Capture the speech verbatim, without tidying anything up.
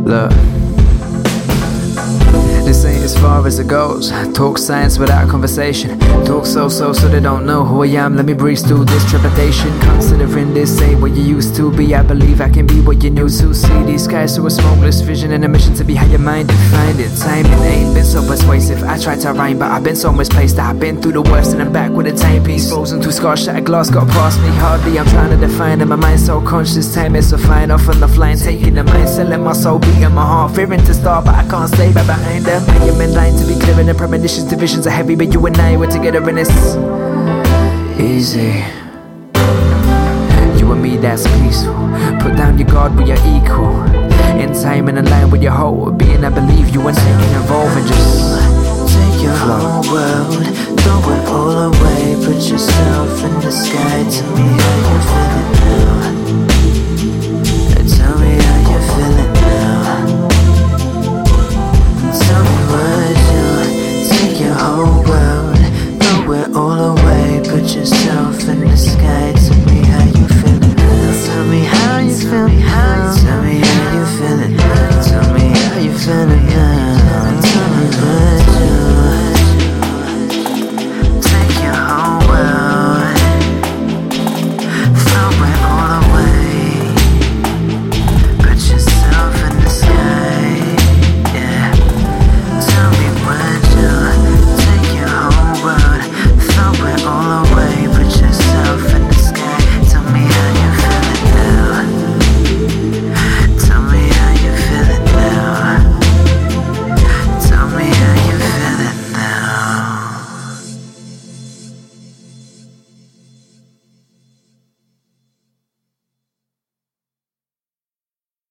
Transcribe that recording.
Look, this ain't as far as it goes. Talk science without conversation. Talk so-so so they don't know who I am. Let me breeze through this trepidation. Considering this ain't what you used to be, I believe I can be what you knew to. See these guys through a smokeless vision and a mission to be higher minded. Find it, timing ain't been so persuasive. I tried to rhyme but I've been so misplaced that I've been through the worst and I'm back with a timepiece. Frozen through scars, shattered glass got past me. Hardly I'm trying to define it. My mind's so conscious, time is so fine. Off on the flying, taking the mindset, let my soul beat in my heart. Fearing to start but I can't stay back behind them. I am in line to be clear and the premonitions, divisions are heavy, but you and I were together in this easy. You and me, that's peaceful. Put down your guard, we are equal. In time and in line with your whole being, I believe you and I can evolve and just take your whole world, throw it all away. Put yourself in the sky, tell me how you feel it.